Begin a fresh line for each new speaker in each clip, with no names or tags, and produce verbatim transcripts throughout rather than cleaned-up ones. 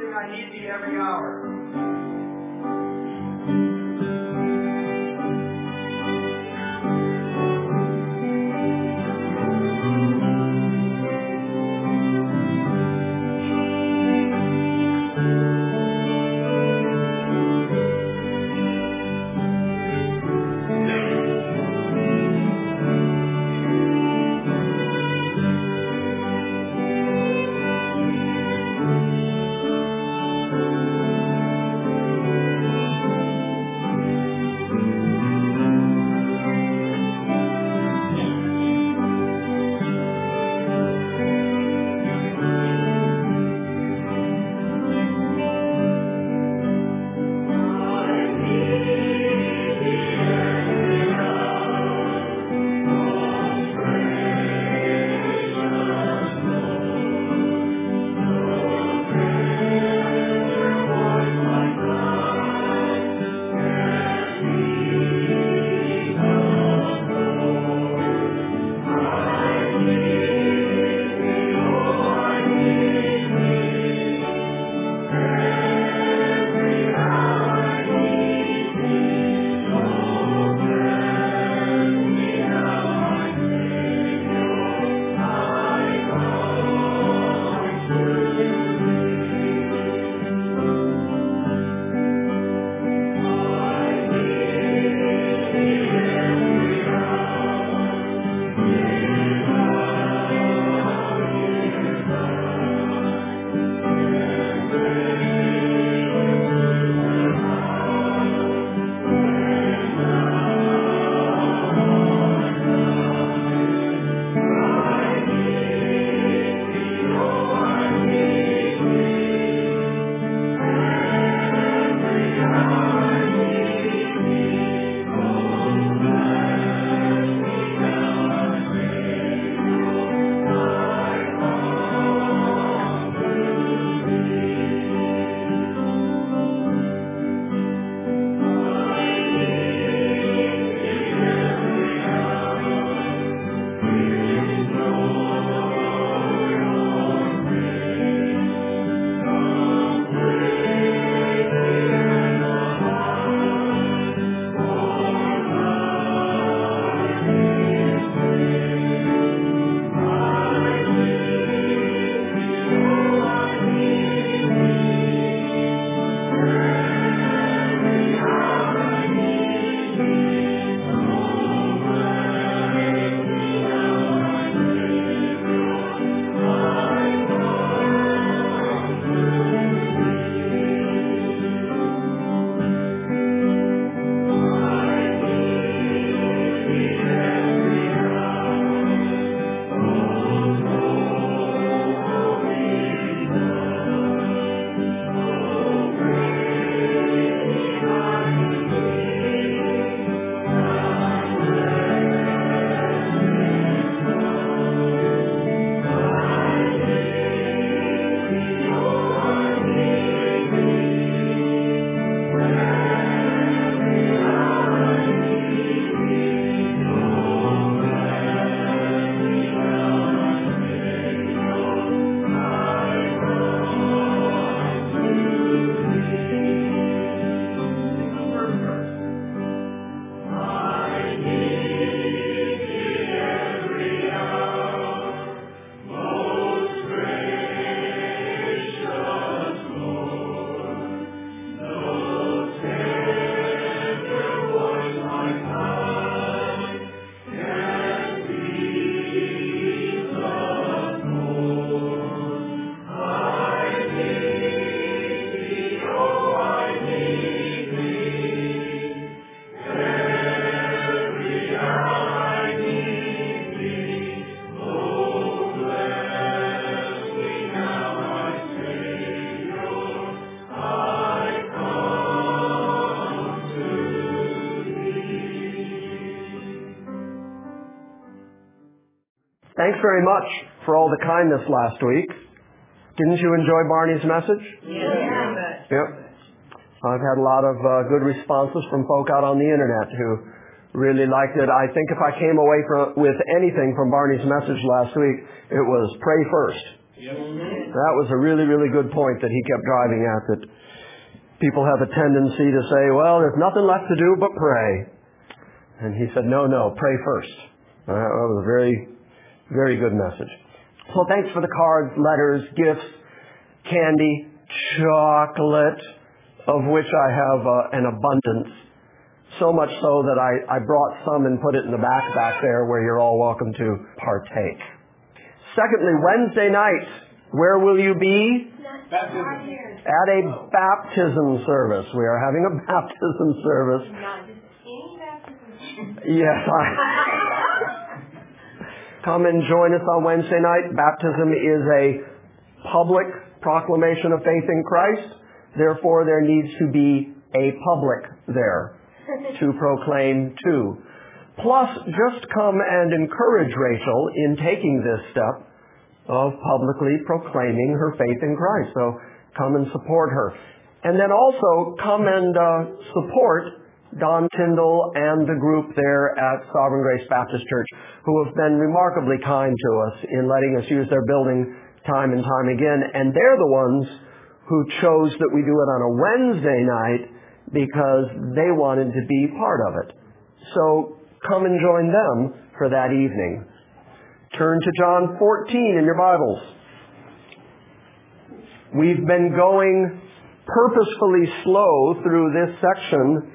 sing I Need Thee Every Hour.
Thanks very much for all the kindness last week. Didn't you enjoy Barney's message?
Yeah.
Yep. I've had a lot of uh, good responses from folk out on the internet who really liked it. I think if I came away from, with anything from Barney's message last week, it was pray first. That was a really, really good point that he kept driving at, that people have a tendency to say, well, there's nothing left to do but pray. And he said, no, no, pray first. Uh, that was a very, very good message. So thanks for the cards, letters, gifts, candy, chocolate, of which I have uh, an abundance. So much so that I, I brought some and put it in the back back there where you're all welcome to partake. Secondly, Wednesday night, where will you be?
Baptism.
At a baptism service. We are having a baptism service.
Not just any baptism.
Yes. I, come and join us on Wednesday night. Baptism is a public proclamation of faith in Christ. Therefore, there needs to be a public there to proclaim to. Plus, just come and encourage Rachel in taking this step of publicly proclaiming her faith in Christ. So come and support her. And then also come and uh, support Don Tyndall and the group there at Sovereign Grace Baptist Church, who have been remarkably kind to us in letting us use their building time and time again. And they're the ones who chose that we do it on a Wednesday night because they wanted to be part of it. So come and join them for that evening. Turn to John fourteen in your Bibles. We've been going purposefully slow through this section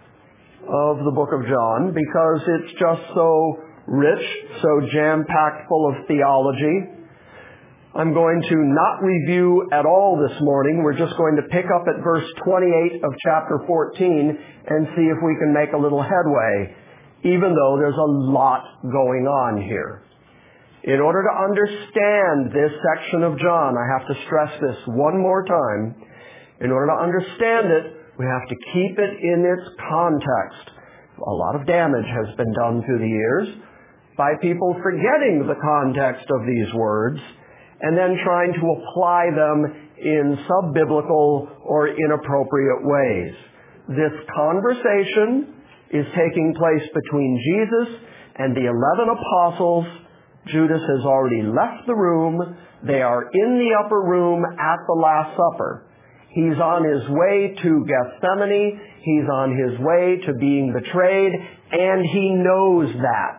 of the book of John because it's just so rich, so jam-packed full of theology. I'm going to not review at all this morning. We're just going to pick up at verse twenty-eight of chapter fourteen and see if we can make a little headway, even though there's a lot going on here. In order to understand this section of John, I have to stress this one more time. In order to understand it, we have to keep it in its context. A lot of damage has been done through the years by people forgetting the context of these words and then trying to apply them in sub-biblical or inappropriate ways. This conversation is taking place between Jesus and the eleven apostles. Judas has already left the room. They are in the upper room at the Last Supper. He's on his way to Gethsemane. He's on his way to being betrayed, and he knows that.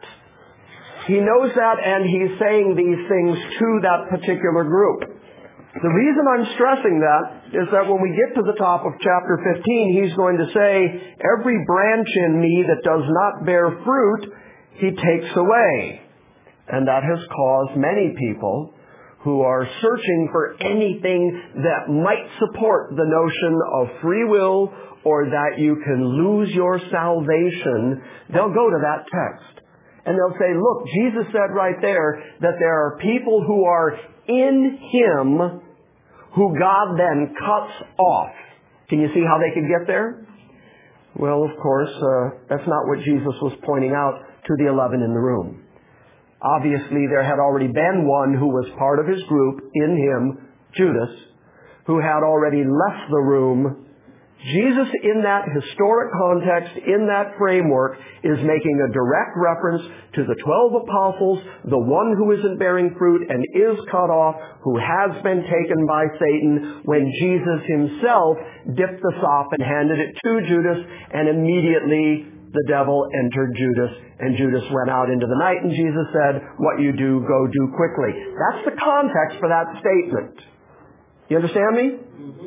He knows that, and he's saying these things to that particular group. The reason I'm stressing that is that when we get to the top of chapter fifteen, he's going to say, every branch in me that does not bear fruit, he takes away. And that has caused many people who are searching for anything that might support the notion of free will or that you can lose your salvation, they'll go to that text. And they'll say, look, Jesus said right there that there are people who are in Him who God then cuts off. Can you see how they could get there? Well, of course, uh, that's not what Jesus was pointing out to the eleven in the room. Obviously, there had already been one who was part of his group in him, Judas, who had already left the room. Jesus, in that historic context, in that framework, is making a direct reference to the twelve apostles, the one who isn't bearing fruit and is cut off, who has been taken by Satan, when Jesus himself dipped the sop and handed it to Judas, and immediately the devil entered Judas, and Judas went out into the night, and Jesus said, what you do, go do quickly. That's the context for that statement. You understand me? Mm-hmm.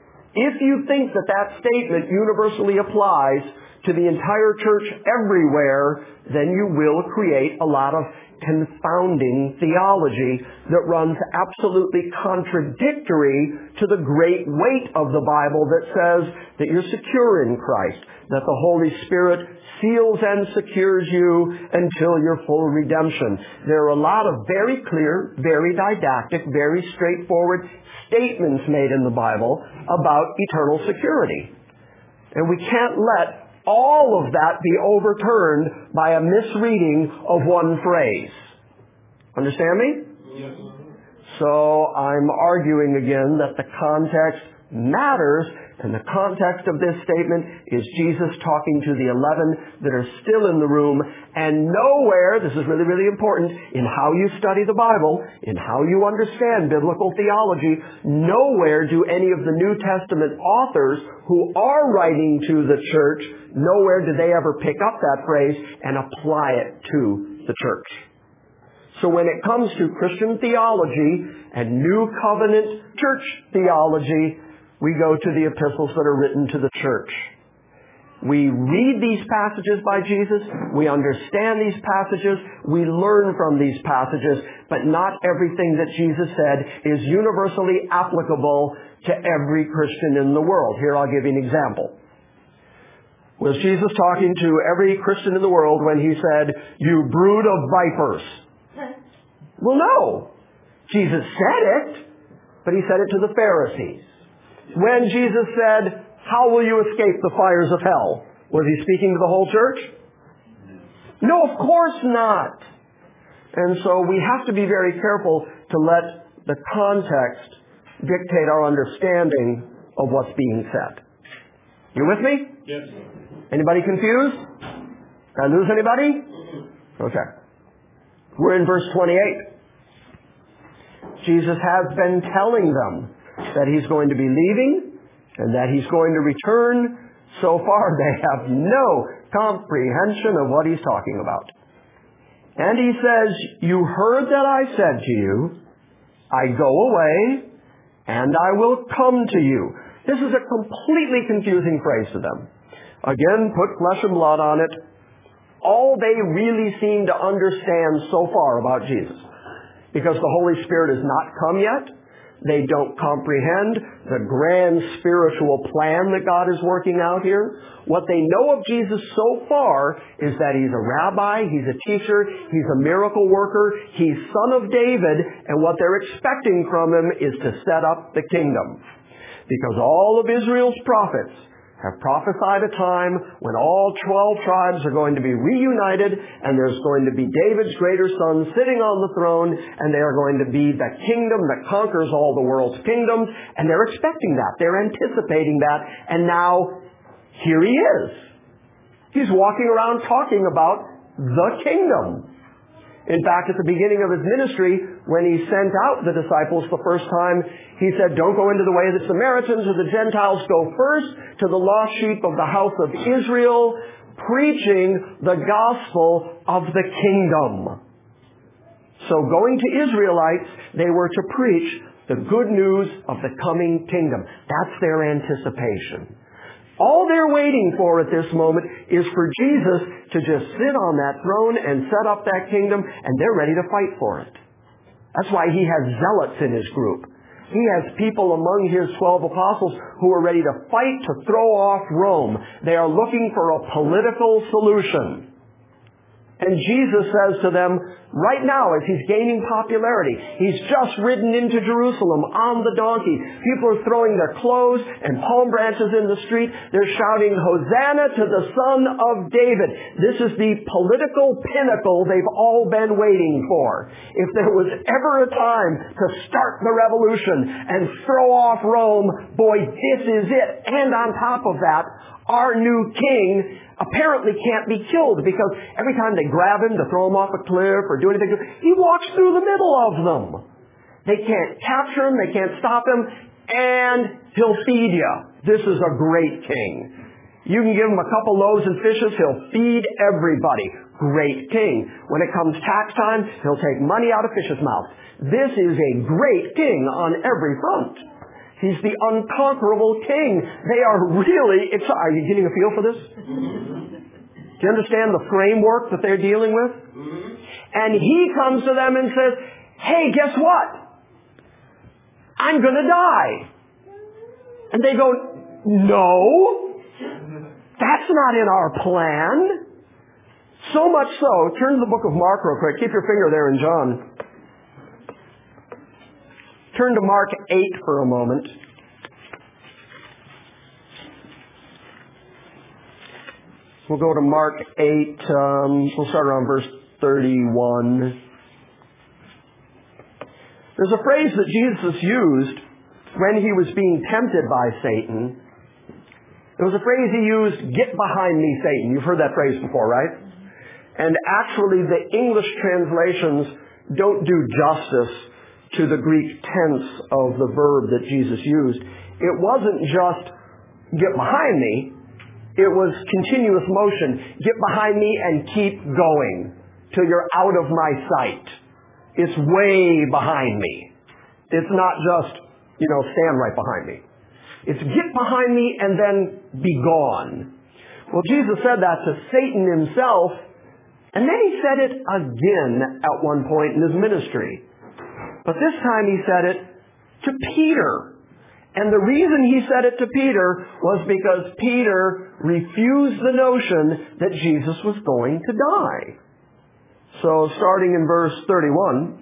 If you think that that statement universally applies to the entire church everywhere, then you will create a lot of confounding theology that runs absolutely contradictory to the great weight of the Bible that says that you're secure in Christ, that the Holy Spirit seals and secures you until your full redemption. There are a lot of very clear, very didactic, very straightforward statements made in the Bible about eternal security. And we can't let all of that be overturned by a misreading of one phrase. Understand me?
Yes.
So I'm arguing again that the context matters, and the context of this statement is Jesus talking to the eleven that are still in the room, and nowhere, this is really, really important, in how you study the Bible, in how you understand biblical theology, nowhere do any of the New Testament authors who are writing to the church, nowhere do they ever pick up that phrase and apply it to the church. So when it comes to Christian theology and New Covenant church theology, we go to the epistles that are written to the church. We read these passages by Jesus, we understand these passages, we learn from these passages, but not everything that Jesus said is universally applicable to every Christian in the world. Here I'll give you an example. Was Jesus talking to every Christian in the world when he said, "You brood of vipers"? Well, no. Jesus said it, but he said it to the Pharisees. When Jesus said, "How will you escape the fires of hell?" was he speaking to the whole church? No, of course not. And so we have to be very careful to let the context dictate our understanding of what's being said. You with me?
Yes.
Anybody confused? Did I lose anybody? Okay. We're in verse twenty-eight. Jesus has been telling them that he's going to be leaving and that he's going to return. So far, they have no comprehension of what he's talking about. And he says, "You heard that I said to you, I go away and I will come to you." This is a completely confusing phrase to them. Again, put flesh and blood on it. All they really seem to understand so far about Jesus, because the Holy Spirit has not come yet, they don't comprehend the grand spiritual plan that God is working out here. What they know of Jesus so far is that he's a rabbi, he's a teacher, he's a miracle worker, he's son of David, and what they're expecting from him is to set up the kingdom. Because all of Israel's prophets have prophesied a time when all twelve tribes are going to be reunited, and there's going to be David's greater son sitting on the throne, and they are going to be the kingdom that conquers all the world's kingdoms, and they're expecting that. They're anticipating that, and now here he is. He's walking around talking about the kingdom. In fact, at the beginning of his ministry, when he sent out the disciples the first time, he said, "Don't go into the way of the Samaritans or the Gentiles. Go first to the lost sheep of the house of Israel, preaching the gospel of the kingdom." So going to Israelites, they were to preach the good news of the coming kingdom. That's their anticipation. All they're waiting for at this moment is for Jesus to just sit on that throne and set up that kingdom, and they're ready to fight for it. That's why he has zealots in his group. He has people among his twelve apostles who are ready to fight to throw off Rome. They are looking for a political solution. And Jesus says to them, right now as he's gaining popularity, he's just ridden into Jerusalem on the donkey. People are throwing their clothes and palm branches in the street. They're shouting, "Hosanna to the Son of David." This is the political pinnacle they've all been waiting for. If there was ever a time to start the revolution and throw off Rome, boy, this is it. And on top of that, our new king apparently can't be killed, because every time they grab him to throw him off a cliff or do anything, he walks through the middle of them. They can't capture him, they can't stop him, and he'll feed you. This is a great king. You can give him a couple loaves and fishes, he'll feed everybody. Great king. When it comes tax time, he'll take money out of fish's mouth. This is a great king on every front. He's the unconquerable king. They are really excited. Are you getting a feel for this? Do you understand the framework that they're dealing with? And he comes to them and says, "Hey, guess what? I'm going to die." And they go, "No, that's not in our plan." So much so, turn to the book of Mark real quick. Keep your finger there in John. Turn to Mark eight for a moment. We'll go to Mark eight. Um, we'll start around verse thirty-one. There's a phrase that Jesus used when he was being tempted by Satan. It was a phrase he used, "Get behind me, Satan." You've heard that phrase before, right? And actually the English translations don't do justice to the Greek tense of the verb that Jesus used. It wasn't just, "Get behind me." It was continuous motion. Get behind me and keep going till you're out of my sight. It's way behind me. It's not just, you know, stand right behind me. It's get behind me and then be gone. Well, Jesus said that to Satan himself, and then he said it again at one point in his ministry. But this time he said it to Peter. And the reason he said it to Peter was because Peter refused the notion that Jesus was going to die. So starting in verse thirty-one,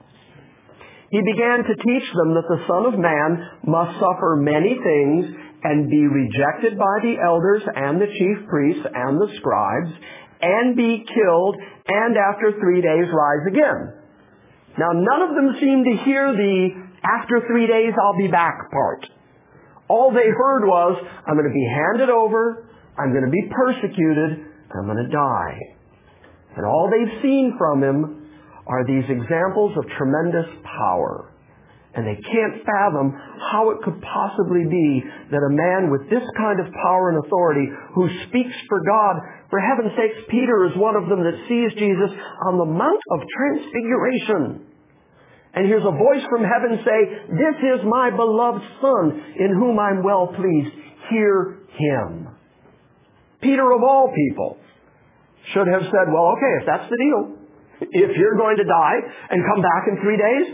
he began to teach them that the Son of Man must suffer many things and be rejected by the elders and the chief priests and the scribes and be killed and after three days rise again. Now none of them seemed to hear the after three days I'll be back part. All they heard was, I'm going to be handed over, I'm going to be persecuted, I'm going to die. And all they've seen from him are these examples of tremendous power. And they can't fathom how it could possibly be that a man with this kind of power and authority who speaks for God, for heaven's sakes, Peter is one of them that sees Jesus on the Mount of Transfiguration. And hears a voice from heaven say, "This is my beloved Son, in whom I'm well pleased. Hear him." Peter, of all people, should have said, well, okay, if that's the deal, if you're going to die and come back in three days,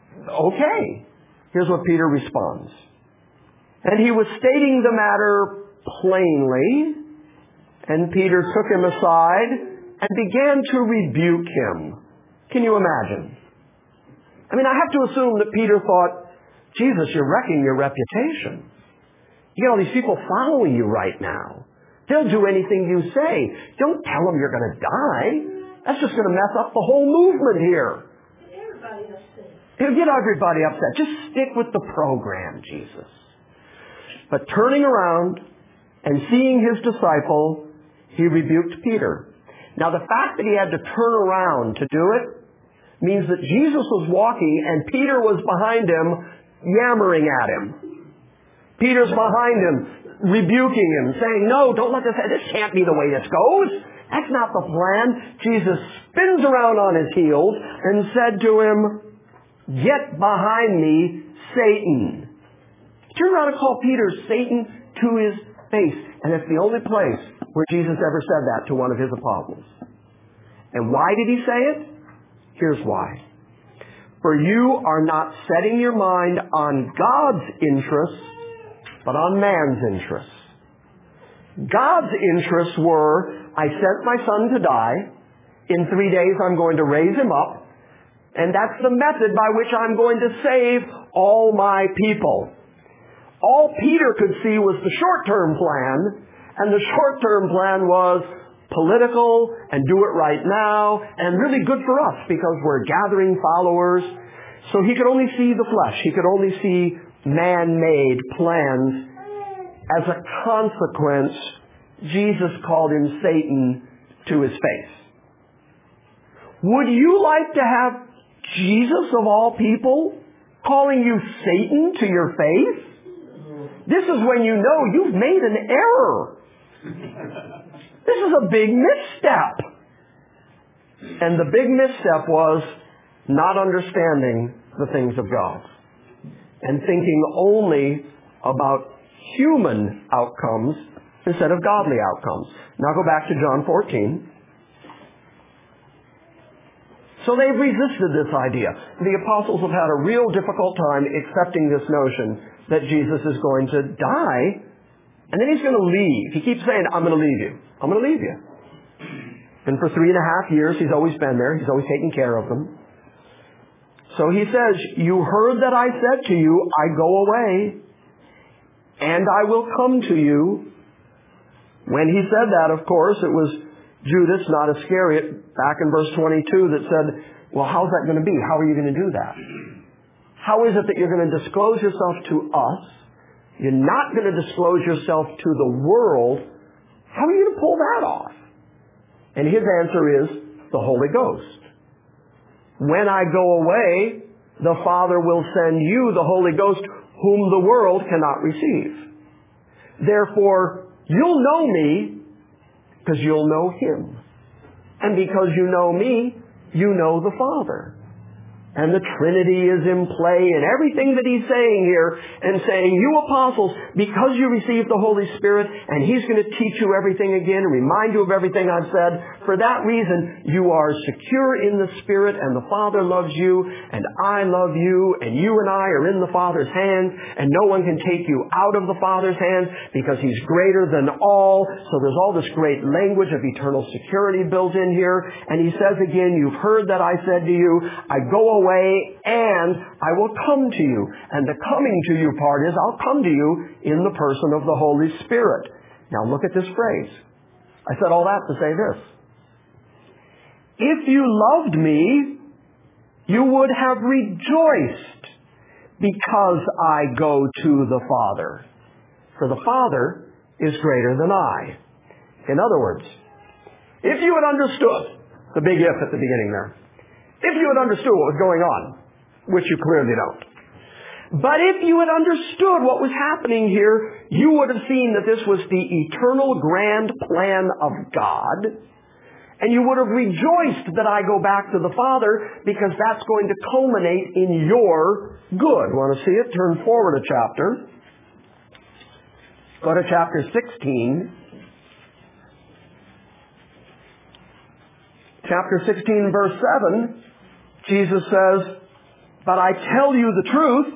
okay. Here's what Peter responds. And he was stating the matter plainly, and Peter took him aside and began to rebuke him. Can you imagine? I mean, I have to assume that Peter thought, Jesus, you're wrecking your reputation. You got all these people following you right now. They'll do anything you say. Don't tell them you're going to die. That's just going to mess up the whole movement here.
Everybody upset.
It'll get everybody upset. Just stick with the program, Jesus. But turning around and seeing his disciple, he rebuked Peter. Now, the fact that he had to turn around to do it means that Jesus was walking and Peter was behind him, yammering at him. Peter's behind him, rebuking him, saying, no, don't let this, this can't be the way this goes. That's not the plan. Jesus spins around on his heels and said to him, get behind me, Satan. Turn around and call Peter Satan to his face. And it's the only place where Jesus ever said that to one of his apostles. And why did he say it? Here's why. For you are not setting your mind on God's interests, but on man's interests. God's interests were, I sent my son to die. In three days I'm going to raise him up. And that's the method by which I'm going to save all my people. All Peter could see was the short-term plan, and the short-term plan was political and do it right now and really good for us because we're gathering followers. So he could only see the flesh. He could only see man-made plans. As a consequence, Jesus called him Satan to his face. Would you like to have Jesus of all people calling you Satan to your face? This is when you know you've made an error. This is a big misstep. And the big misstep was not understanding the things of God and thinking only about human outcomes instead of godly outcomes. Now go back to John fourteen. So they've resisted this idea. The apostles have had a real difficult time accepting this notion that Jesus is going to die and then he's going to leave. He keeps saying, I'm going to leave you. I'm going to leave you. And for three and a half years, he's always been there. He's always taken care of them. So he says, you heard that I said to you, I go away, and I will come to you. When he said that, of course, it was Judas, not Iscariot, back in verse twenty-two, that said, well, how's that going to be? How are you going to do that? How is it that you're going to disclose yourself to us? You're not going to disclose yourself to the world. How are you going to pull that off? And his answer is the Holy Ghost. When I go away, the Father will send you the Holy Ghost, whom the world cannot receive. Therefore, you'll know me because you'll know him. And because you know me, you know the Father. And the Trinity is in play in everything that he's saying here, and saying, you apostles, because you received the Holy Spirit, and he's going to teach you everything again and remind you of everything I've said, for that reason, you are secure in the Spirit, and the Father loves you, and I love you, and you and I are in the Father's hands, and no one can take you out of the Father's hands, because he's greater than all. So there's all this great language of eternal security built in here. And he says again, you've heard that I said to you, I go away, and I will come to you. And the coming to you part is, I'll come to you in the person of the Holy Spirit. Now look at this phrase. I said all that to say this. If you loved me, you would have rejoiced because I go to the Father. For the Father is greater than I. In other words, if you had understood, the big if at the beginning there, if you had understood what was going on, which you clearly don't. But if you had understood what was happening here, you would have seen that this was the eternal grand plan of God. And you would have rejoiced that I go back to the Father, because that's going to culminate in your good. Want to see it? Turn forward a chapter. Go to chapter sixteen. Chapter sixteen, verse seven. Jesus says, but I tell you the truth,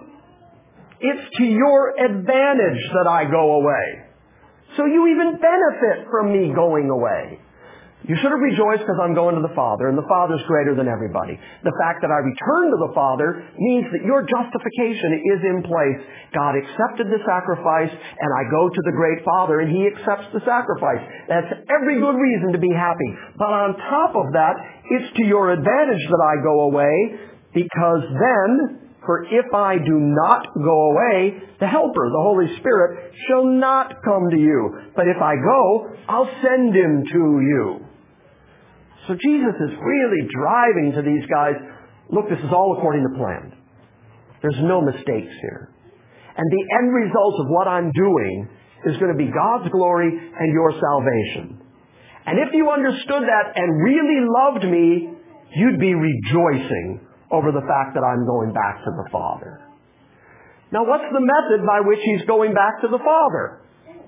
it's to your advantage that I go away. So you even benefit from me going away. You should have rejoiced because I'm going to the Father, and the Father's greater than everybody. The fact that I return to the Father means that your justification is in place. God accepted the sacrifice, and I go to the great Father, and he accepts the sacrifice. That's every good reason to be happy. But on top of that, it's to your advantage that I go away, because then, for if I do not go away, the Helper, the Holy Spirit, shall not come to you. But if I go, I'll send him to you. So Jesus is really driving to these guys, look, this is all according to plan. There's no mistakes here. And the end result of what I'm doing is going to be God's glory and your salvation. And if you understood that and really loved me, you'd be rejoicing over the fact that I'm going back to the Father. Now, what's the method by which he's going back to the Father?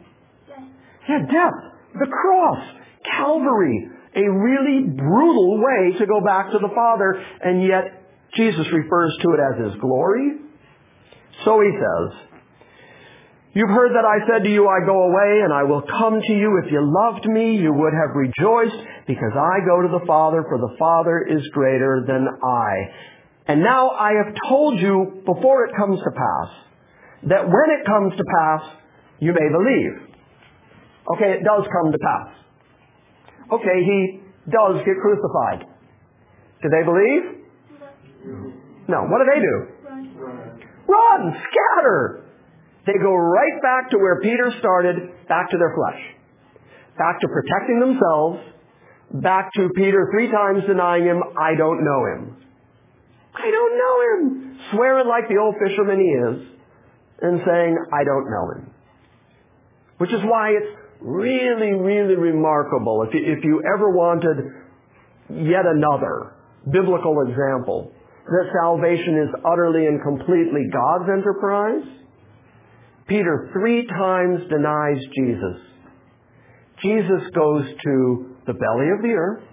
Yeah, death, the cross, Calvary, a really brutal way to go back to the Father, and yet Jesus refers to it as his glory. So he says, you've heard that I said to you, I go away, and I will come to you. If you loved me, you would have rejoiced, because I go to the Father, for the Father is greater than I. And now I have told you before it comes to pass, that when it comes to pass, you may believe. Okay, it does come to pass. Okay, he does get crucified. Do they believe? No. What do they do? Run, scatter. They go right back to where Peter started, back to their flesh. Back to protecting themselves, back to Peter three times denying him, I don't know him. I don't know him. Swearing like the old fisherman he is, and saying, I don't know him. Which is why it's really, really remarkable. If you, if you ever wanted yet another biblical example that salvation is utterly and completely God's enterprise, Peter three times denies Jesus. Jesus goes to the belly of the earth,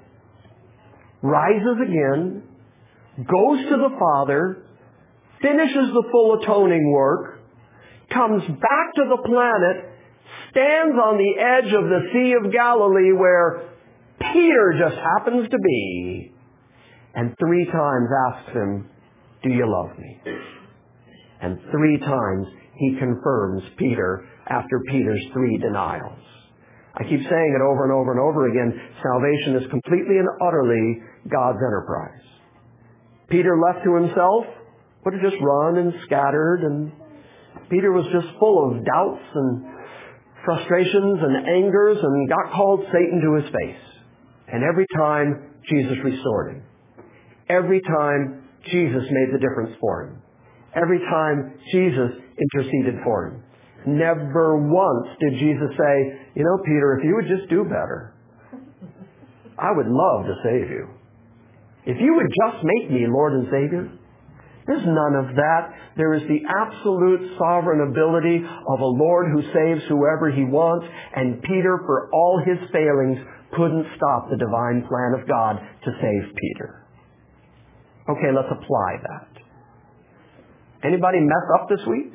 rises again, goes to the Father, finishes the full atoning work, comes back to the planet, stands on the edge of the Sea of Galilee where Peter just happens to be, and three times asks him, do you love me? And three times he confirms Peter after Peter's three denials. I keep saying it over and over and over again, salvation is completely and utterly God's enterprise. Peter left to himself would have just run and scattered, and Peter was just full of doubts and frustrations and angers and got called Satan to his face. And every time, Jesus restored him. Every time, Jesus made the difference for him. Every time, Jesus interceded for him. Never once did Jesus say, you know, Peter, if you would just do better, I would love to save you. If you would just make me Lord and Savior. There's none of that. There is the absolute sovereign ability of a Lord who saves whoever He wants, and Peter, for all his failings, couldn't stop the divine plan of God to save Peter. Okay, let's apply that. Anybody mess up this week?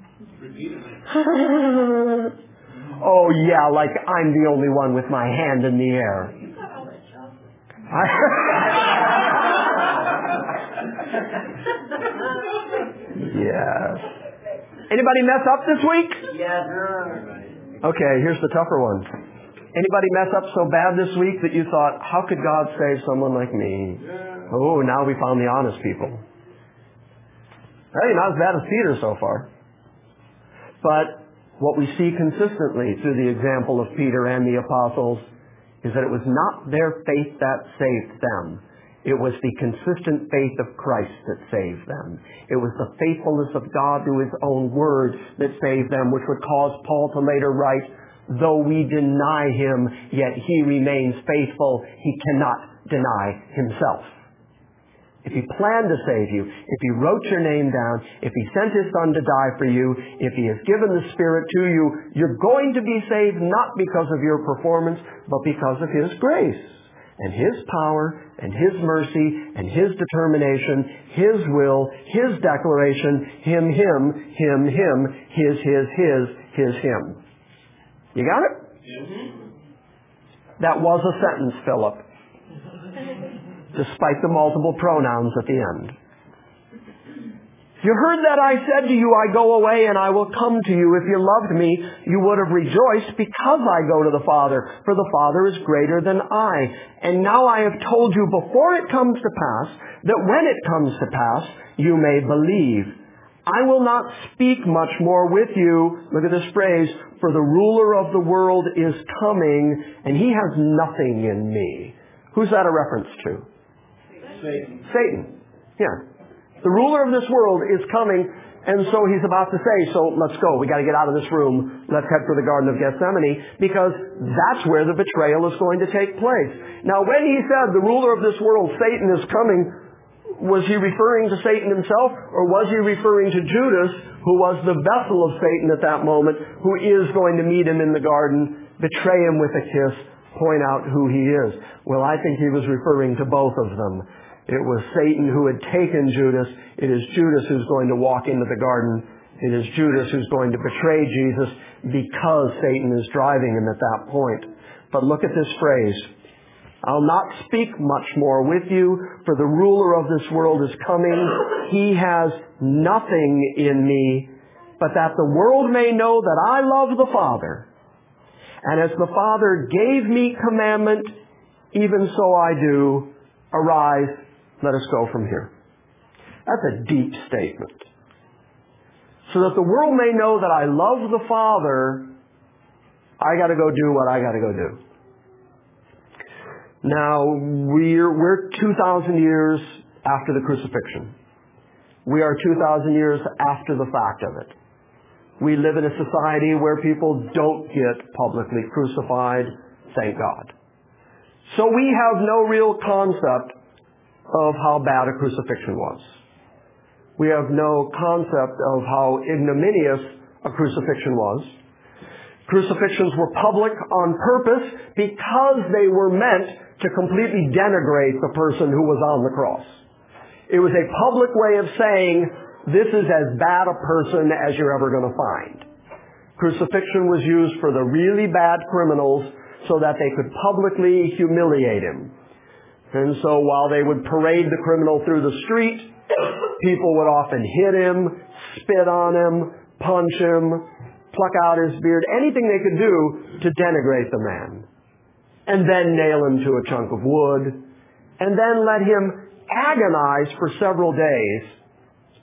Oh yeah, like I'm the only one with my hand in the air. Yes. Anybody mess up this week?
Yes.
Okay, here's the tougher one. Anybody mess up so bad this week that you thought, how could God save someone like me? Oh, now we found the honest people. Hey, not as bad as Peter so far. But what we see consistently through the example of Peter and the apostles is that it was not their faith that saved them. It was the consistent faith of Christ that saved them. It was the faithfulness of God to His own word that saved them, which would cause Paul to later write, though we deny Him, yet He remains faithful. He cannot deny Himself. If He planned to save you, if He wrote your name down, if He sent His Son to die for you, if He has given the Spirit to you, you're going to be saved not because of your performance, but because of His grace and His power and His mercy and His determination, His will, His declaration, Him, Him, Him, Him, His, His, His, His, Him. You got it? Mm-hmm. That was a sentence, Philip. Despite the multiple pronouns at the end. You heard that I said to you, I go away and I will come to you. If you loved me, you would have rejoiced because I go to the Father, for the Father is greater than I. And now I have told you before it comes to pass, that when it comes to pass, you may believe. I will not speak much more with you. Look at this phrase, for the ruler of the world is coming, and he has nothing in me. Who's that a reference to?
Satan.
Satan. Yeah. The ruler of this world is coming, and so he's about to say, so let's go. We got to get out of this room. Let's head for the Garden of Gethsemane, because that's where the betrayal is going to take place. Now, when he said the ruler of this world, Satan, is coming, was he referring to Satan himself, or was he referring to Judas, who was the vessel of Satan at that moment, who is going to meet him in the garden, betray him with a kiss, point out who he is? Well, I think he was referring to both of them. It was Satan who had taken Judas. It is Judas who's going to walk into the garden. It is Judas who's going to betray Jesus because Satan is driving him at that point. But look at this phrase. I'll not speak much more with you, for the ruler of this world is coming. He has nothing in me, but that the world may know that I love the Father. And as the Father gave me commandment, even so I do. Arise, let us go from here. That's a deep statement. So that the world may know that I love the Father, I got to go do what I got to go do. Now, we're, we're two thousand years after the crucifixion. We are two thousand years after the fact of it. We live in a society where people don't get publicly crucified, thank God. So we have no real concept of how bad a crucifixion was. We have no concept of how ignominious a crucifixion was. Crucifixions were public on purpose because they were meant to completely denigrate the person who was on the cross. It was a public way of saying, this is as bad a person as you're ever going to find. Crucifixion was used for the really bad criminals so that they could publicly humiliate him. And so while they would parade the criminal through the street, people would often hit him, spit on him, punch him, pluck out his beard, anything they could do to denigrate the man. And then nail him to a chunk of wood, and then let him agonize for several days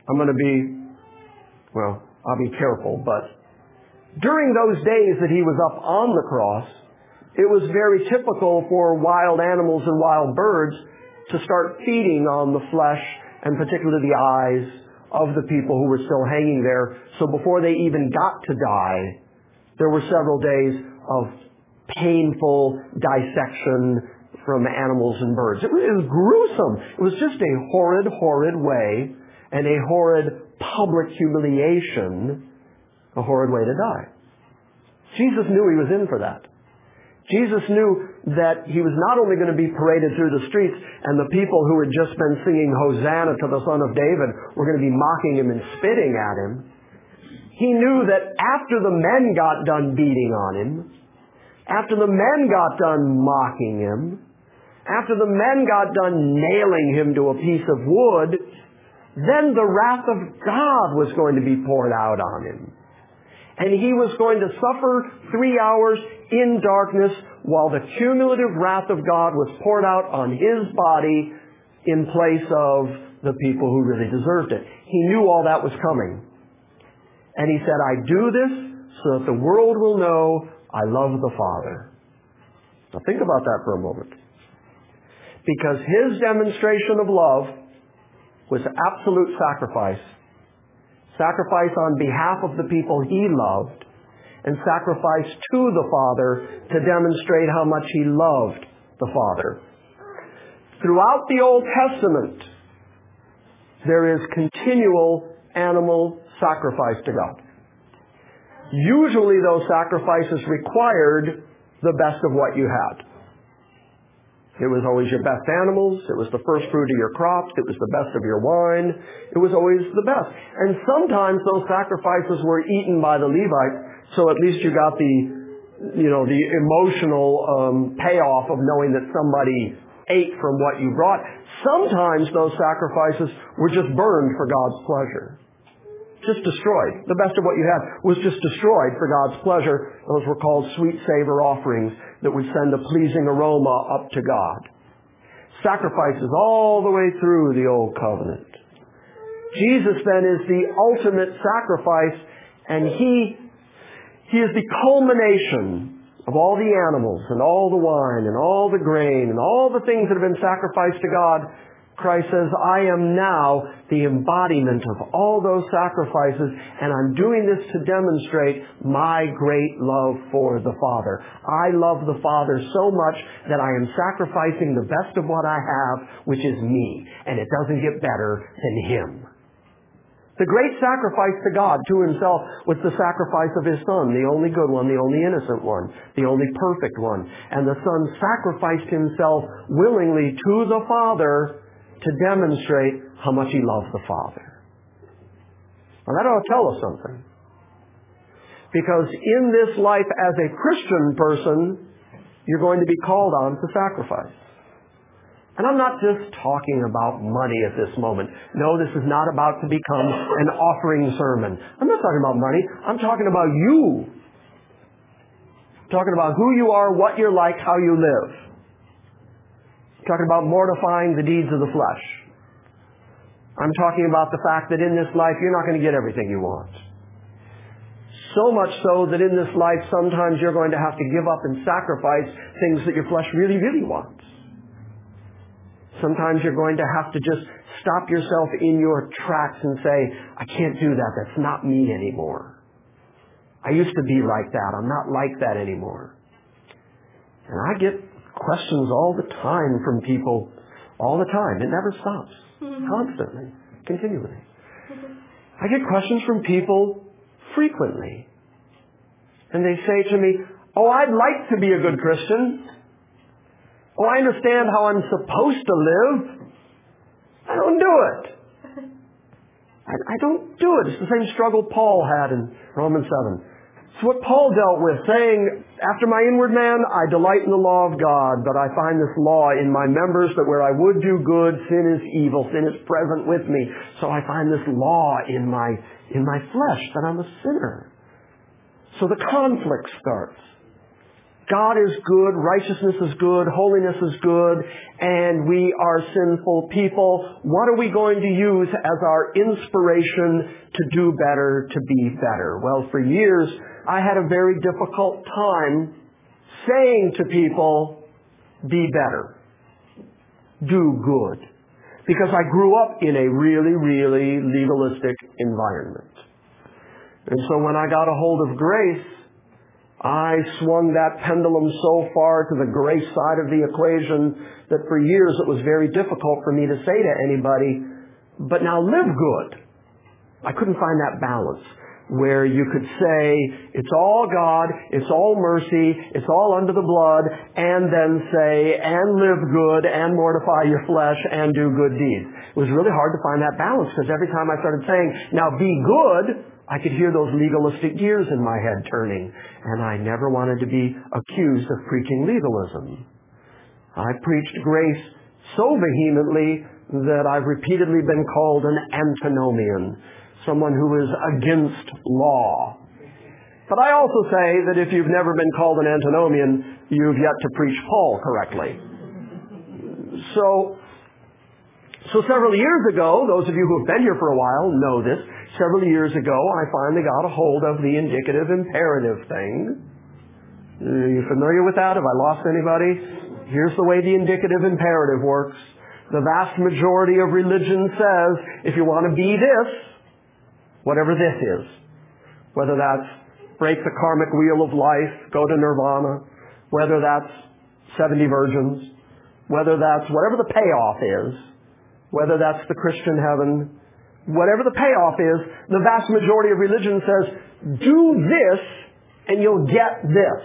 I'm going to be, well, I'll be careful, but during those days that he was up on the cross, it was very typical for wild animals and wild birds to start feeding on the flesh and particularly the eyes of the people who were still hanging there. So before they even got to die, there were several days of painful dissection from animals and birds. It was, it was gruesome. It was just a horrid, horrid way and a horrid public humiliation, a horrid way to die. Jesus knew he was in for that. Jesus knew that he was not only going to be paraded through the streets and the people who had just been singing Hosanna to the Son of David were going to be mocking him and spitting at him. He knew that after the men got done beating on him, after the men got done mocking him, after the men got done nailing him to a piece of wood, then the wrath of God was going to be poured out on him. And he was going to suffer three hours in darkness while the cumulative wrath of God was poured out on his body in place of the people who really deserved it. He knew all that was coming. And he said, I do this so that the world will know I love the Father. Now think about that for a moment. Because his demonstration of love was absolute sacrifice. Sacrifice on behalf of the people he loved, and sacrifice to the Father to demonstrate how much he loved the Father. Throughout the Old Testament, there is continual animal sacrifice to God. Usually those sacrifices required the best of what you had. It was always your best animals. It was the first fruit of your crops. It was the best of your wine. It was always the best. And sometimes those sacrifices were eaten by the Levites, so at least you got the, you know, the emotional um, payoff of knowing that somebody ate from what you brought. Sometimes those sacrifices were just burned for God's pleasure. Just destroyed. The best of what you had was just destroyed for God's pleasure. Those were called sweet savor offerings that would send a pleasing aroma up to God. Sacrifices all the way through the Old Covenant. Jesus then is the ultimate sacrifice, and He, He is the culmination of all the animals and all the wine and all the grain and all the things that have been sacrificed to God. Christ says, I am now the embodiment of all those sacrifices, and I'm doing this to demonstrate my great love for the Father. I love the Father so much that I am sacrificing the best of what I have, which is me, and it doesn't get better than Him. The great sacrifice to God, to Himself, was the sacrifice of His Son, the only good one, the only innocent one, the only perfect one. And the Son sacrificed Himself willingly to the Father to demonstrate how much He loves the Father. Now that ought to tell us something. Because in this life as a Christian person, you're going to be called on to sacrifice. And I'm not just talking about money at this moment. No, this is not about to become an offering sermon. I'm not talking about money. I'm talking about you. I'm talking about who you are, what you're like, how you live. I'm talking about mortifying the deeds of the flesh. I'm talking about the fact that in this life you're not going to get everything you want. So much so that in this life sometimes you're going to have to give up and sacrifice things that your flesh really, really wants. Sometimes you're going to have to just stop yourself in your tracks and say, I can't do that. That's not me anymore. I used to be like that. I'm not like that anymore. And I get questions all the time from people, all the time. It never stops. Constantly. Continually. I get questions from people frequently. And they say to me, oh, I'd like to be a good Christian. Oh, I understand how I'm supposed to live. I don't do it. I, I don't do it. It's the same struggle Paul had in Romans seven. It's what Paul dealt with, saying, after my inward man, I delight in the law of God, but I find this law in my members that where I would do good, sin is evil, sin is present with me. So I find this law in my, in my flesh that I'm a sinner. So the conflict starts. God is good, righteousness is good, holiness is good, and we are sinful people. What are we going to use as our inspiration to do better, to be better? Well, for years, I had a very difficult time saying to people, be better, do good. Because I grew up in a really, really legalistic environment. And so when I got a hold of grace, I swung that pendulum so far to the grace side of the equation that for years it was very difficult for me to say to anybody, but now live good. I couldn't find that balance where you could say, it's all God, it's all mercy, it's all under the blood, and then say, and live good, and mortify your flesh, and do good deeds. It was really hard to find that balance, because every time I started saying, now be good, I could hear those legalistic gears in my head turning, and I never wanted to be accused of preaching legalism. I preached grace so vehemently that I've repeatedly been called an antinomian, someone who is against law. But I also say that if you've never been called an antinomian, you've yet to preach Paul correctly. So, so several years ago, those of you who have been here for a while know this, several years ago I finally got a hold of the indicative imperative thing. Are you familiar with that? Have I lost anybody? Here's the way the indicative imperative works. The vast majority of religion says, if you want to be this, whatever this is, whether that's break the karmic wheel of life, go to nirvana, whether that's seventy virgins, whether that's whatever the payoff is, whether that's the Christian heaven, whatever the payoff is, the vast majority of religion says, do this and you'll get this.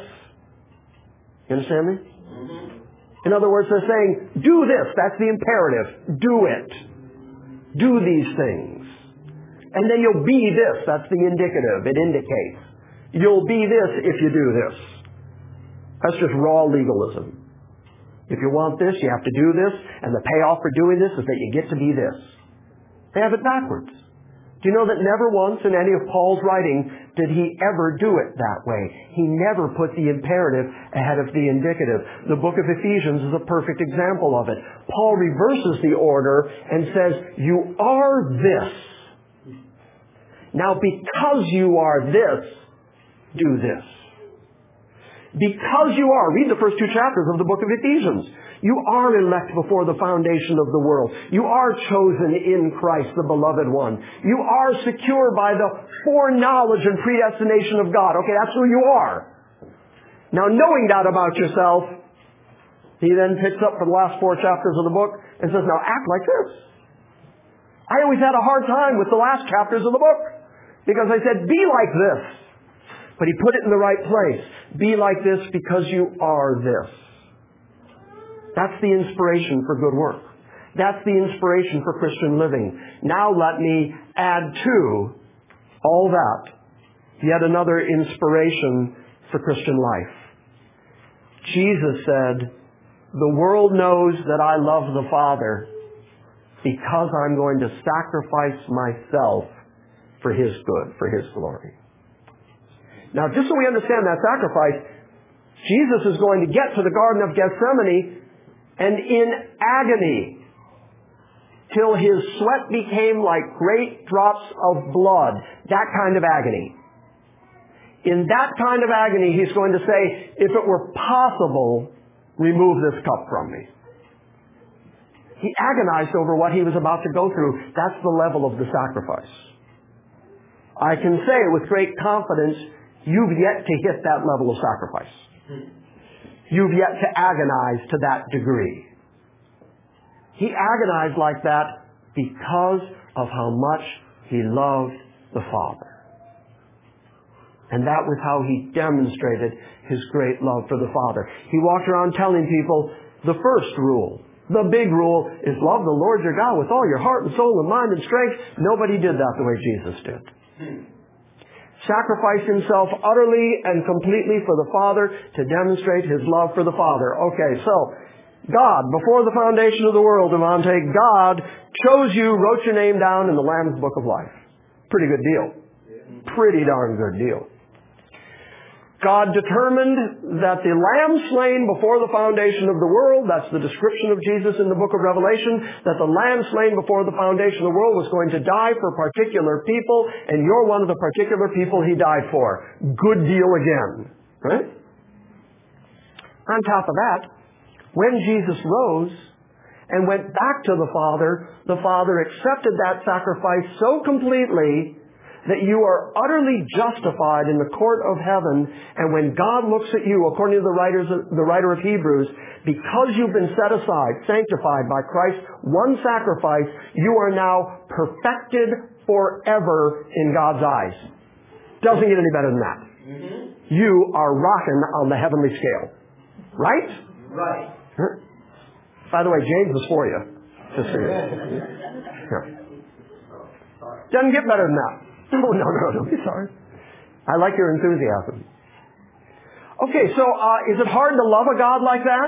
You understand me? In other words, they're saying, do this, that's the imperative, do it. Do these things. And then you'll be this. That's the indicative. It indicates. You'll be this if you do this. That's just raw legalism. If you want this, you have to do this, and the payoff for doing this is that you get to be this. They have it backwards. Do you know that never once in any of Paul's writing did he ever do it that way? He never put the imperative ahead of the indicative. The book of Ephesians is a perfect example of it. Paul reverses the order and says, you are this. Now, because you are this, do this. Because you are, read the first two chapters of the book of Ephesians. You are elect before the foundation of the world. You are chosen in Christ, the beloved one. You are secure by the foreknowledge and predestination of God. Okay, that's who you are. Now, knowing that about yourself, he then picks up for the last four chapters of the book and says, now act like this. I always had a hard time with the last chapters of the book. Because I said, be like this. But he put it in the right place. Be like this because you are this. That's the inspiration for good work. That's the inspiration for Christian living. Now let me add to all that yet another inspiration for Christian life. Jesus said, the world knows that I love the Father because I'm going to sacrifice myself for His good, for His glory. Now, just so we understand that sacrifice, Jesus is going to get to the Garden of Gethsemane and in agony till his sweat became like great drops of blood. That kind of agony. In that kind of agony, he's going to say, if it were possible, remove this cup from me. He agonized over what he was about to go through. That's the level of the sacrifice. I can say with great confidence, you've yet to hit that level of sacrifice. You've yet to agonize to that degree. He agonized like that because of how much he loved the Father. And that was how he demonstrated his great love for the Father. He walked around telling people the first rule, the big rule, is love the Lord your God with all your heart and soul and mind and strength. Nobody did that the way Jesus did. Sacrificed himself utterly and completely for the Father to demonstrate his love for the Father. Okay, so God, before the foundation of the world, Devontae, God chose you, wrote your name down in the Lamb's Book of Life. Pretty good deal. Pretty darn good deal. God determined that the lamb slain before the foundation of the world, that's the description of Jesus in the book of Revelation, that the lamb slain before the foundation of the world was going to die for particular people, and you're one of the particular people he died for. Good deal again. Right? On top of that, when Jesus rose and went back to the Father, the Father accepted that sacrifice so completely that you are utterly justified in the court of heaven, and when God looks at you, according to the, writers, the writer of Hebrews, because you've been set aside, sanctified by Christ's one sacrifice, you are now perfected forever in God's eyes. Doesn't get any better than that. Mm-hmm. You are rocking on the heavenly scale. Right?
Right.
By the way, James is for you. Just so you know. Doesn't get better than that. No, no, no, don't be sorry. I like your enthusiasm. Okay, so uh, is it hard to love a God like that?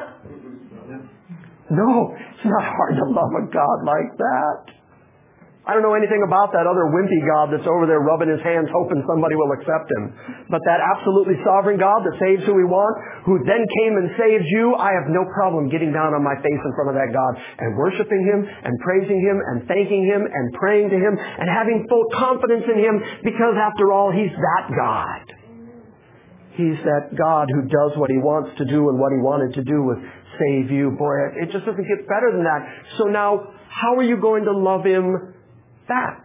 No, it's not hard to love a God like that. I don't know anything about that other wimpy God that's over there rubbing his hands hoping somebody will accept him. But that absolutely sovereign God that saves who we want, who then came and saved you, I have no problem getting down on my face in front of that God and worshiping him and praising him and thanking him and praying to him and having full confidence in him, because after all, he's that God. He's that God who does what he wants to do, and what he wanted to do was save you. Boy, it just doesn't get better than that. So now, how are you going to love him back?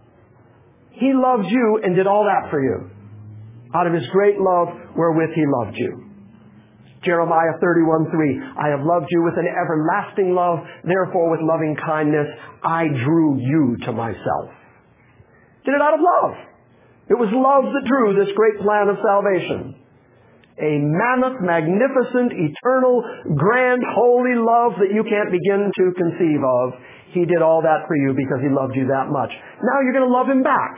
He loved you and did all that for you out of his great love wherewith he loved you. Jeremiah thirty-one three, I have loved you with an everlasting love, therefore with loving kindness I drew you to myself. Did it out of love. It was love that drew this great plan of salvation. A mammoth, magnificent, eternal, grand, holy love that you can't begin to conceive of. He did all that for you because he loved you that much. Now you're going to love him back.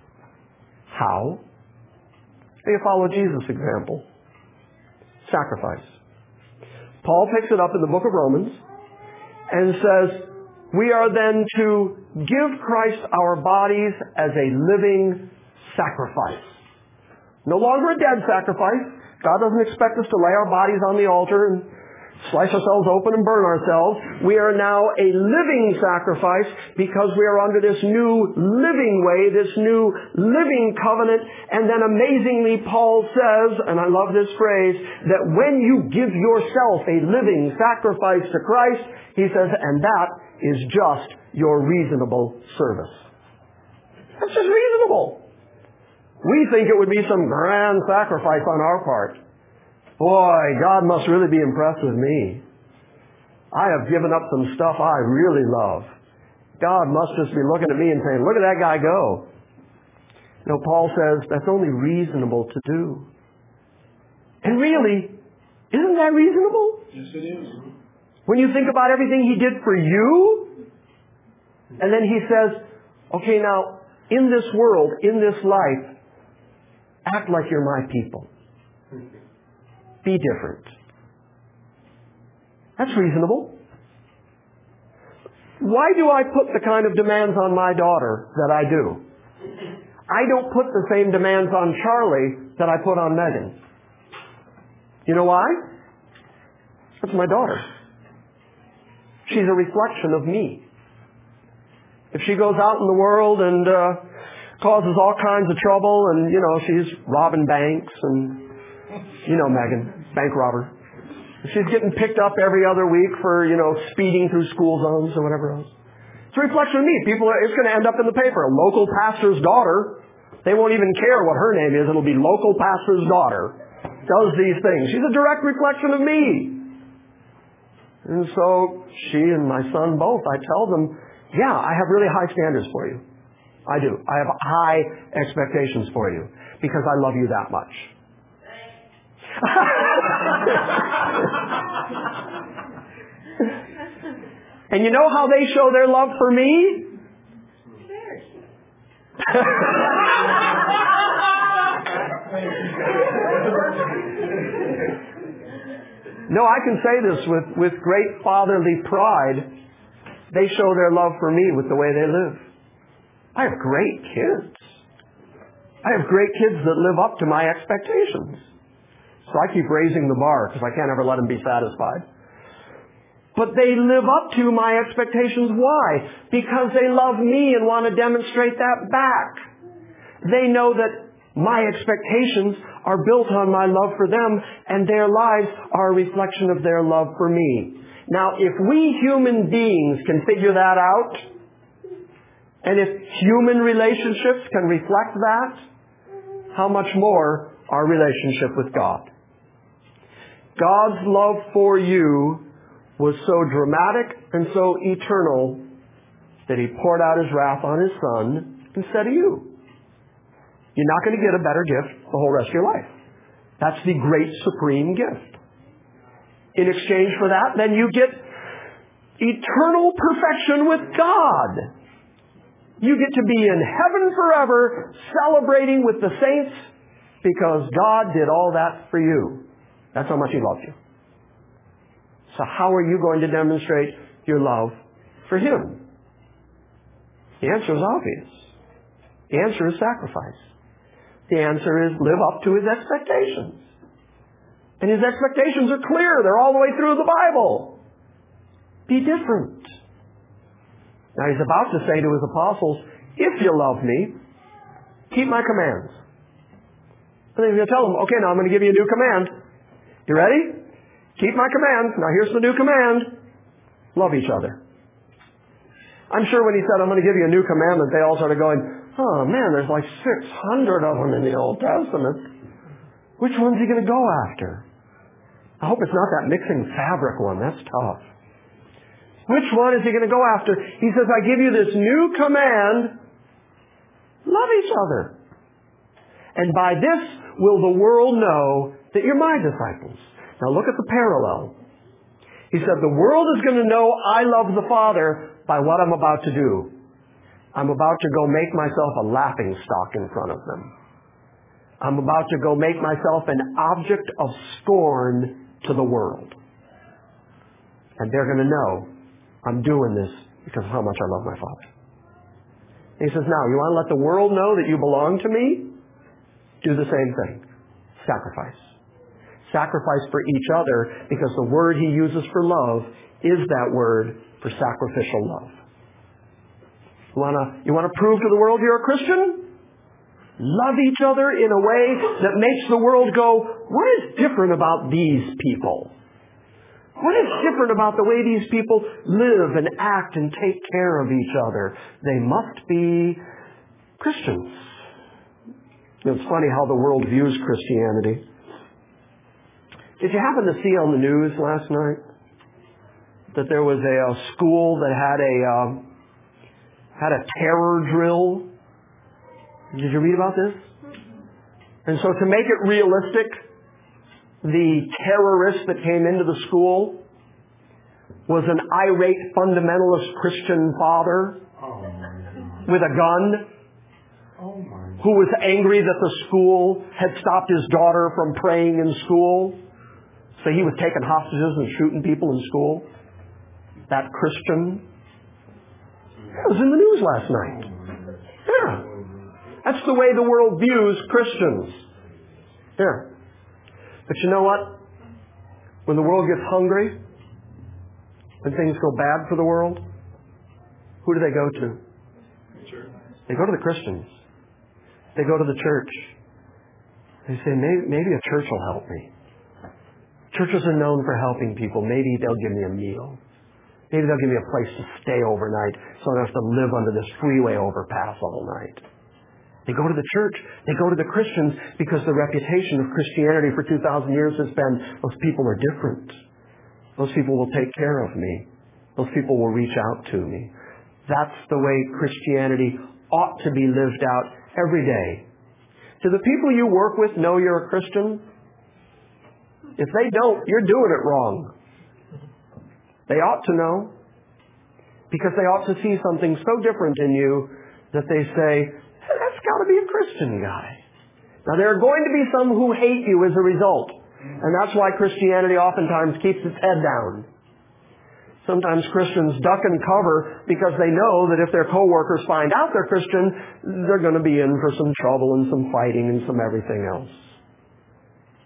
How? You follow Jesus' example. Sacrifice. Paul picks it up in the book of Romans and says, we are then to give Christ our bodies as a living sacrifice. No longer a dead sacrifice. God doesn't expect us to lay our bodies on the altar and slice ourselves open and burn ourselves. We are now a living sacrifice because we are under this new living way, this new living covenant. And then amazingly, Paul says, and I love this phrase, that when you give yourself a living sacrifice to Christ, he says, and that is just your reasonable service. That's just reasonable. We think it would be some grand sacrifice on our part. Boy, God must really be impressed with me. I have given up some stuff I really love. God must just be looking at me and saying, look at that guy go. No, Paul says that's only reasonable to do. And really, isn't that reasonable?
Yes, it is.
When you think about everything he did for you, and then he says, okay, now, in this world, in this life, act like you're my people. Be different. That's reasonable. Why do I put the kind of demands on my daughter that I do? I don't put the same demands on Charlie that I put on Megan. You know why? That's my daughter. She's a reflection of me. If she goes out in the world and uh, causes all kinds of trouble and, you know, she's robbing banks and, you know, Megan, bank robber. She's getting picked up every other week for, you know, speeding through school zones or whatever else. It's a reflection of me. People, it's going to end up in the paper. A local pastor's daughter. They won't even care what her name is. It'll be local pastor's daughter. Does these things. She's a direct reflection of me. And so she and my son both, I tell them, yeah, I have really high standards for you. I do. I have high expectations for you because I love you that much. And you know how they show their love for me? No, I can say this with, with great fatherly pride. They show their love for me with the way they live. I have great kids. I have great kids that live up to my expectations. So I keep raising the bar because I can't ever let them be satisfied. But they live up to my expectations. Why? Because they love me and want to demonstrate that back. They know that my expectations are built on my love for them, and their lives are a reflection of their love for me. Now, if we human beings can figure that out, and if human relationships can reflect that, how much more our relationship with God? God's love for you was so dramatic and so eternal that He poured out His wrath on His Son instead of you. You're not going to get a better gift the whole rest of your life. That's the great supreme gift. In exchange for that, then you get eternal perfection with God. You get to be in heaven forever, celebrating with the saints, because God did all that for you. That's how much He loves you. So how are you going to demonstrate your love for Him? The answer is obvious. The answer is sacrifice. The answer is live up to His expectations. And His expectations are clear. They're all the way through the Bible. Be different. Now He's about to say to His apostles, if you love me, keep my commands. And then He's going to tell them, okay, now I'm going to give you a new command. You ready? Keep my commands. Now here's the new command. Love each other. I'm sure when He said, I'm going to give you a new commandment, they all started going, oh man, there's like six hundred of them in the Old Testament. Which one's He going to go after? I hope it's not that mixing fabric one. That's tough. Which one is He going to go after? He says, I give you this new command. Love each other. And by this will the world know that you're my disciples. Now look at the parallel. He said, the world is going to know I love the Father by what I'm about to do. I'm about to go make myself a laughing stock in front of them. I'm about to go make myself an object of scorn to the world. And they're going to know I'm doing this because of how much I love my Father. And He says, now, you want to let the world know that you belong to me? Do the same thing. Sacrifice. Sacrifice for each other, because the word He uses for love is that word for sacrificial love. You want to you want to prove to the world you're a Christian? Love each other in a way that makes the world go, what is different about these people? What is different about the way these people live and act and take care of each other? They must be Christians. You know, it's funny how the world views Christianity. Did you happen to see on the news last night that there was a, a school that had a um, had a terror drill? Did you read about this? And so to make it realistic, the terrorist that came into the school was an irate fundamentalist Christian father with a gun who was angry that the school had stopped his daughter from praying in school. So he was taking hostages and shooting people in school. That Christian. That was in the news last night. Yeah. That's the way the world views Christians. Yeah. But you know what? When the world gets hungry, when things go bad for the world, who do they go to? They go to the Christians. They go to the church. They say, maybe, maybe a church will help me. Churches are known for helping people. Maybe they'll give me a meal. Maybe they'll give me a place to stay overnight so I don't have to live under this freeway overpass all night. They go to the church. They go to the Christians because the reputation of Christianity for two thousand years has been, those people are different. Those people will take care of me. Those people will reach out to me. That's the way Christianity ought to be lived out every day. Do the people you work with know you're a Christian? If they don't, you're doing it wrong. They ought to know. Because they ought to see something so different in you that they say, hey, that's got to be a Christian guy. Now, there are going to be some who hate you as a result. And that's why Christianity oftentimes keeps its head down. Sometimes Christians duck and cover because they know that if their coworkers find out they're Christian, they're going to be in for some trouble and some fighting and some everything else.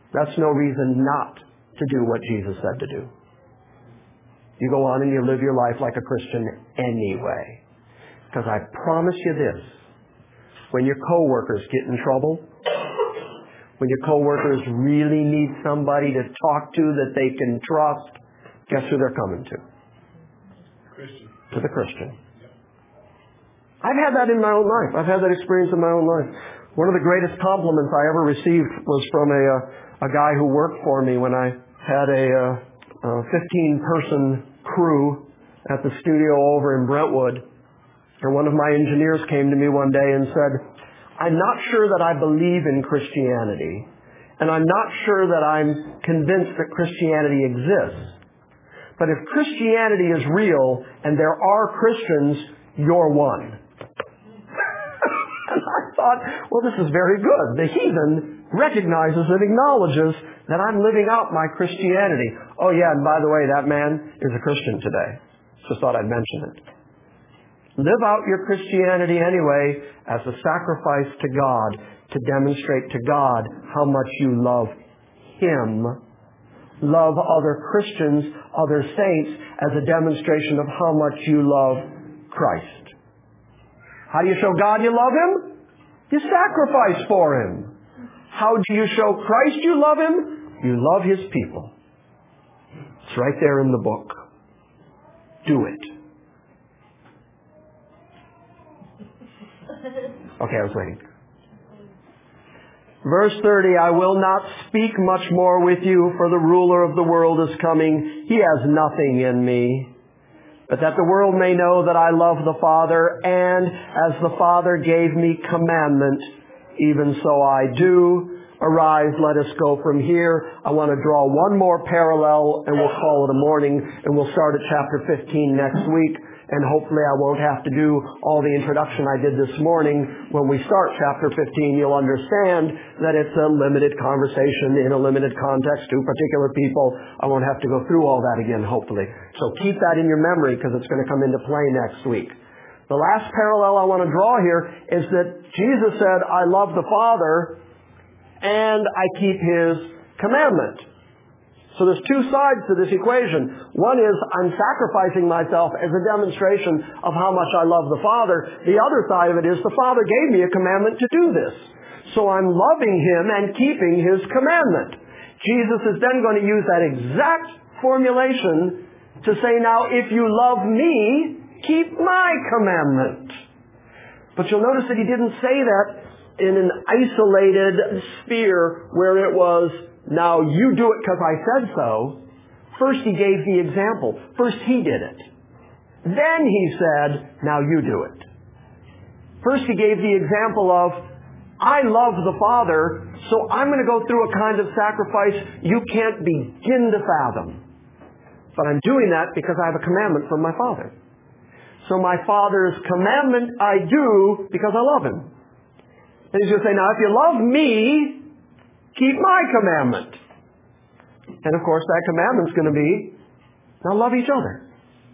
That's no reason not to do what Jesus said to do. You go on and you live your life like a Christian anyway. Because I promise you this, when your coworkers get in trouble, when your coworkers really need somebody to talk to that they can trust, guess who they're coming to?
Christian.
To the Christian. I've had that in my own life. I've had that experience in my own life. One of the greatest compliments I ever received was from a, a, a guy who worked for me when I had a, a fifteen-person crew at the studio over in Brentwood. And one of my engineers came to me one day and said, I'm not sure that I believe in Christianity, and I'm not sure that I'm convinced that Christianity exists. But if Christianity is real and there are Christians, you're one. And I thought, well, this is very good. The heathen recognizes and acknowledges that I'm living out my Christianity. Oh yeah, and by the way, that man is a Christian today. Just thought I'd mention it. Live out your Christianity anyway as a sacrifice to God to demonstrate to God how much you love Him. Love other Christians, other saints, as a demonstration of how much you love Christ. How do you show God you love Him? You sacrifice for Him. How do you show Christ you love Him? You love His people. It's right there in the book. Do it. Okay, I was waiting. Verse thirty, I will not speak much more with you, for the ruler of the world is coming. He has nothing in me. But that the world may know that I love the Father, and as the Father gave me commandment, even so I do. Arise, let us go from here. I want to draw one more parallel, and we'll call it a morning, and we'll start at chapter fifteen next week. And hopefully I won't have to do all the introduction I did this morning. When we start chapter fifteen, you'll understand that it's a limited conversation in a limited context to particular people. I won't have to go through all that again, hopefully. So keep that in your memory because it's going to come into play next week. The last parallel I want to draw here is that Jesus said, I love the Father and I keep His commandment. So there's two sides to this equation. One is I'm sacrificing myself as a demonstration of how much I love the Father. The other side of it is the Father gave me a commandment to do this. So I'm loving Him and keeping His commandment. Jesus is then going to use that exact formulation to say, now if you love me, keep my commandment. But you'll notice that He didn't say that in an isolated sphere where it was, now you do it because I said so. First He gave the example. First He did it. Then He said, now you do it. First He gave the example of, I love the Father, so I'm going to go through a kind of sacrifice you can't begin to fathom. But I'm doing that because I have a commandment from my Father. So my Father's commandment I do because I love Him. And He's going to say, now if you love me, keep my commandment. And of course that commandment's going to be, now love each other.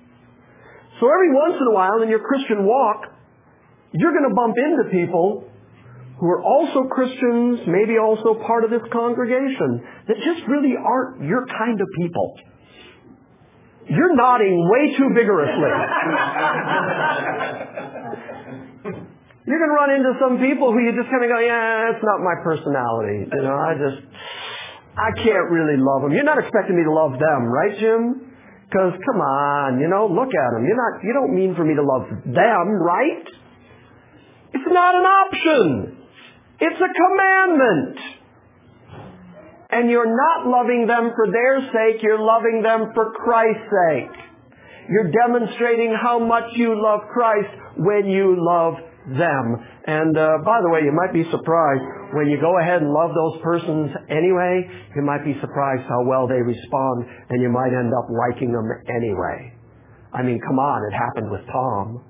So every once in a while in your Christian walk, you're going to bump into people who are also Christians, maybe also part of this congregation, that just really aren't your kind of people. You're nodding way too vigorously. You're going to run into some people who you just kind of go, yeah, it's not my personality. You know, I just, I can't really love them. You're not expecting me to love them, right, Jim? Because, come on, you know, look at them. You're not, you don't mean for me to love them, right? It's not an option. It's a commandment. And you're not loving them for their sake. You're loving them for Christ's sake. You're demonstrating how much you love Christ when you love them. And uh, by the way, you might be surprised when you go ahead and love those persons anyway, you might be surprised how well they respond, and you might end up liking them anyway. I mean, come on, it happened with Tom.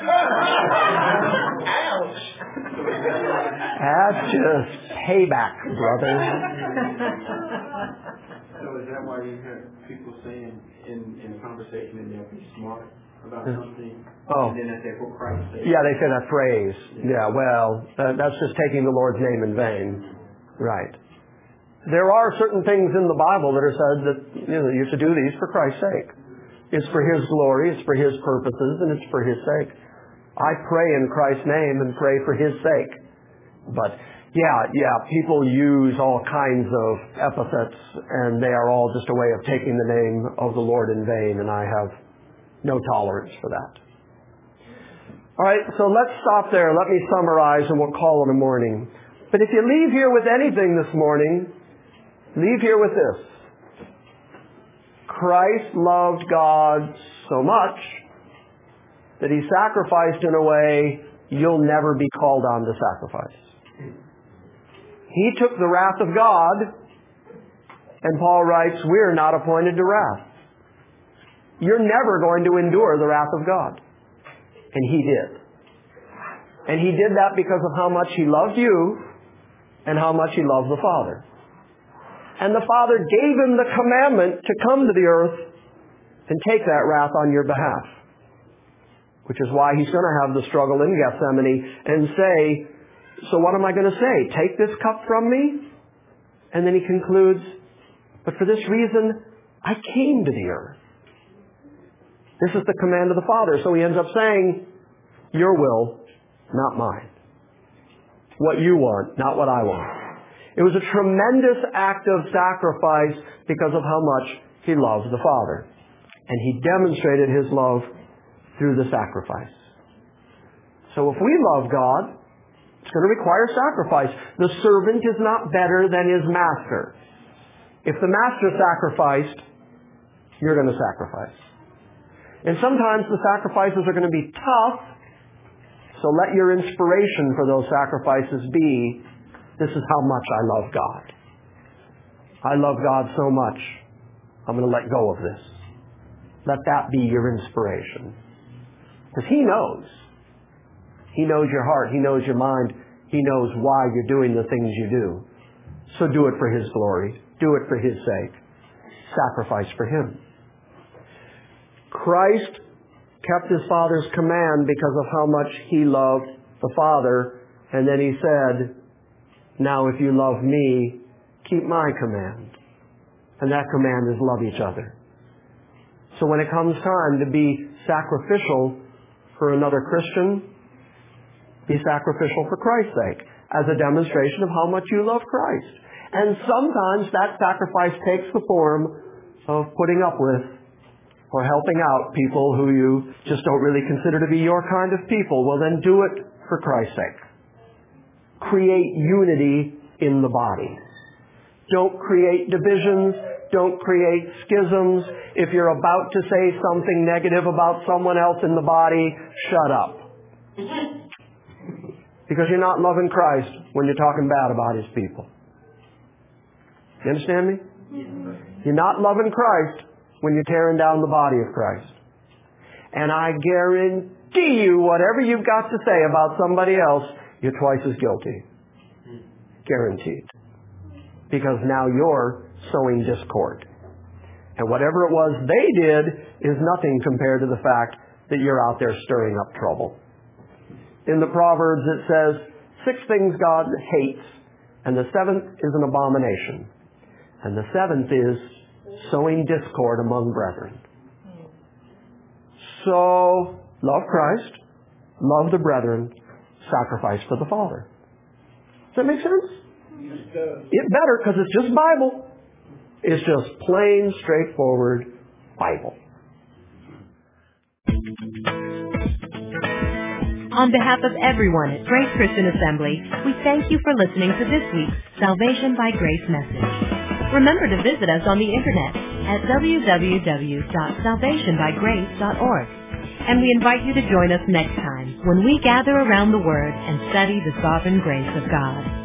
Ouch!
That's just payback, brother.
So is that why you hear people saying in, in a conversation and they'll be smart about something,
Oh.
and then they say, for Christ's sake?
Yeah, they say that phrase. Yeah, well, uh, that's just taking the Lord's name in vain. Right. there are certain things in the Bible that are said that, you know, you should do these for Christ's sake. It's for His glory, it's for His purposes, and it's for His sake. I pray in Christ's name and pray for His sake. But yeah, yeah, people use all kinds of epithets, and they are all just a way of taking the name of the Lord in vain, and I have no tolerance for that. All right, so let's stop there. Let me summarize, and we'll call it a morning. But if you leave here with anything this morning, leave here with this. Christ loved God so much that He sacrificed in a way you'll never be called on to sacrifice. He took the wrath of God, and Paul writes, we're not appointed to wrath. You're never going to endure the wrath of God. And He did. And He did that because of how much He loved you and how much He loved the Father. And the Father gave Him the commandment to come to the earth and take that wrath on your behalf. Which is why He's going to have the struggle in Gethsemane and say, so what am I going to say? Take this cup from me? And then He concludes, but for this reason, I came to the earth. This is the command of the Father. So He ends up saying, your will, not mine. What you want, not what I want. It was a tremendous act of sacrifice because of how much He loved the Father. And He demonstrated His love through the sacrifice. So if we love God, it's going to require sacrifice. The servant is not better than his master. If the master sacrificed, you're going to sacrifice. And sometimes the sacrifices are going to be tough, so let your inspiration for those sacrifices be, this is how much I love God. I love God so much, I'm going to let go of this. Let that be your inspiration. Because He knows. He knows your heart. He knows your mind. He knows why you're doing the things you do. So do it for His glory. Do it for His sake. Sacrifice for Him. Christ kept His Father's command because of how much He loved the Father. And then He said, now if you love me, keep my command. And that command is love each other. So when it comes time to be sacrificial for another Christian, be sacrificial for Christ's sake, as a demonstration of how much you love Christ. And sometimes that sacrifice takes the form of putting up with or helping out people who you just don't really consider to be your kind of people. Well, then do it for Christ's sake. Create unity in the body. Don't create divisions. Don't create schisms. If you're about to say something negative about someone else in the body, shut up. Because you're not loving Christ when you're talking bad about His people. You understand me? You're not loving Christ when you're tearing down the body of Christ. And I guarantee you, whatever you've got to say about somebody else, you're twice as guilty. Guaranteed. Because now you're sowing discord. And whatever it was they did is nothing compared to the fact that you're out there stirring up trouble. In the Proverbs it says, six things God hates, and the seventh is an abomination. And the seventh is sowing discord among brethren. So, love Christ, love the brethren, sacrifice for the Father. Does that make sense? It better, because it's just Bible. It's just plain, straightforward Bible.
On behalf of everyone at Grace Christian Assembly, we thank you for listening to this week's Salvation by Grace message. Remember to visit us on the internet at w w w dot salvation by grace dot org. And we invite you to join us next time when we gather around the Word and study the sovereign grace of God.